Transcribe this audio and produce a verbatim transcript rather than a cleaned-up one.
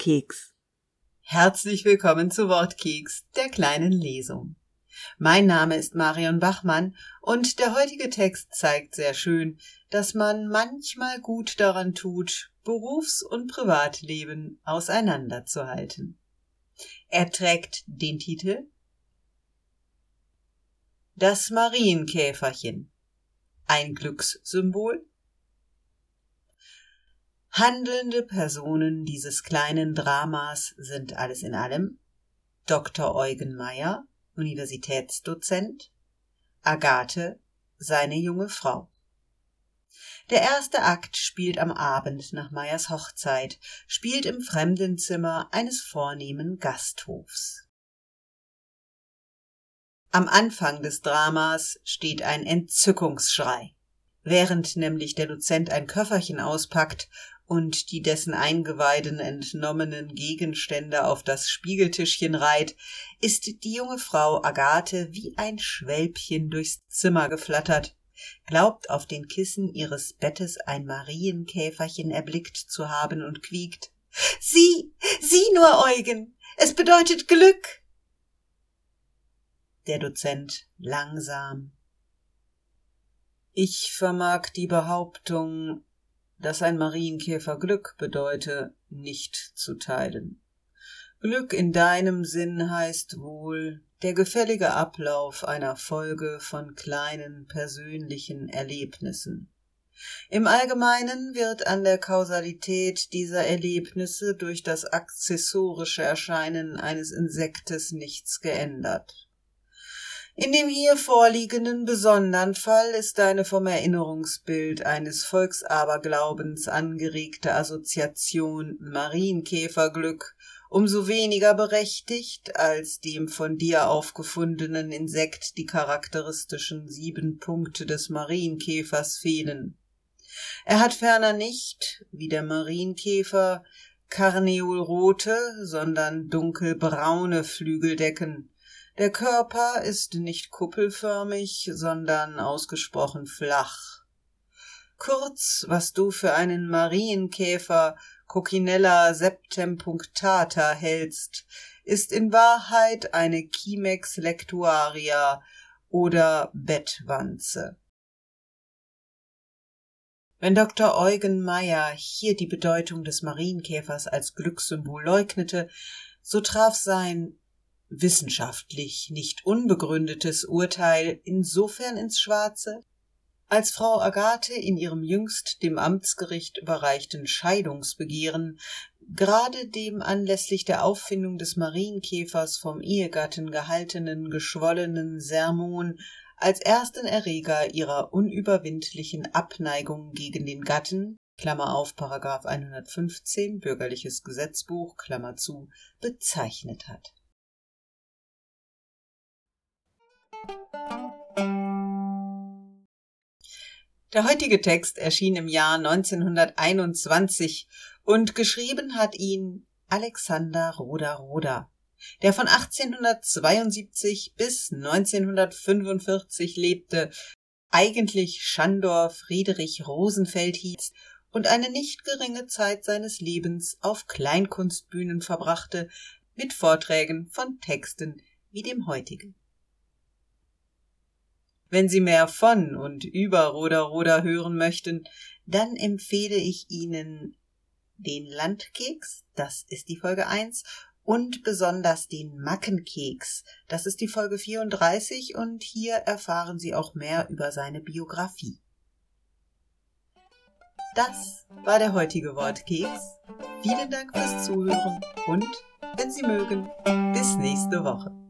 Wortkeks. Herzlich willkommen zu Wortkeks, der kleinen Lesung. Mein Name ist Marion Bachmann und der heutige Text zeigt sehr schön, dass man manchmal gut daran tut, Berufs- und Privatleben auseinanderzuhalten. Er trägt den Titel Das Marienkäferchen. Ein Glückssymbol? Handelnde Personen dieses kleinen Dramas sind alles in allem Doktor Eugen Meyer, Universitätsdozent, Agathe, seine junge Frau. Der erste Akt spielt am Abend nach Meyers Hochzeit, spielt im Fremdenzimmer eines vornehmen Gasthofs. Am Anfang des Dramas steht ein Entzückungsschrei. Während nämlich der Dozent ein Köfferchen auspackt und die dessen Eingeweiden entnommenen Gegenstände auf das Spiegeltischchen reiht, ist die junge Frau Agathe wie ein Schwälbchen durchs Zimmer geflattert, glaubt auf den Kissen ihres Bettes ein Marienkäferchen erblickt zu haben und quiekt: »Sieh, sieh nur, Eugen, es bedeutet Glück!« Der Dozent langsam: »Ich vermag die Behauptung, dass ein Marienkäfer Glück bedeute, nicht zu teilen. Glück in deinem Sinn heißt wohl der gefällige Ablauf einer Folge von kleinen persönlichen Erlebnissen. Im Allgemeinen wird an der Kausalität dieser Erlebnisse durch das accessorische Erscheinen eines Insektes nichts geändert. In dem hier vorliegenden besonderen Fall ist deine vom Erinnerungsbild eines Volksaberglaubens angeregte Assoziation Marienkäferglück umso weniger berechtigt, als dem von dir aufgefundenen Insekt die charakteristischen sieben Punkte des Marienkäfers fehlen. Er hat ferner nicht, wie der Marienkäfer, karneolrote, sondern dunkelbraune Flügeldecken. Der Körper ist nicht kuppelförmig, sondern ausgesprochen flach. Kurz, was du für einen Marienkäfer Coccinella septempunctata hältst, ist in Wahrheit eine Cimex lectuaria oder Bettwanze. Wenn Doktor Eugen Meyer hier die Bedeutung des Marienkäfers als Glückssymbol leugnete, so traf sein wissenschaftlich nicht unbegründetes Urteil insofern ins Schwarze, als Frau Agathe in ihrem jüngst dem Amtsgericht überreichten Scheidungsbegehren gerade dem anlässlich der Auffindung des Marienkäfers vom Ehegatten gehaltenen geschwollenen Sermon als ersten Erreger ihrer unüberwindlichen Abneigung gegen den Gatten Klammer auf Paragraph hundertfünfzehn Bürgerliches Gesetzbuch Klammer zu bezeichnet hat. Der heutige Text erschien im Jahr neunzehnhunderteinundzwanzig und geschrieben hat ihn Alexander Roder-Roder, der von achtzehnhundertzweiundsiebzig bis neunzehnhundertfünfundvierzig lebte, eigentlich Schandor Friedrich Rosenfeld hieß und eine nicht geringe Zeit seines Lebens auf Kleinkunstbühnen verbrachte, mit Vorträgen von Texten wie dem heutigen. Wenn Sie mehr von und über Roder-Roder hören möchten, dann empfehle ich Ihnen den Landkeks, das ist die Folge eins, und besonders den Mackenkeks, das ist die Folge vierunddreißig, und hier erfahren Sie auch mehr über seine Biografie. Das war der heutige Wortkeks. Vielen Dank fürs Zuhören und, wenn Sie mögen, bis nächste Woche.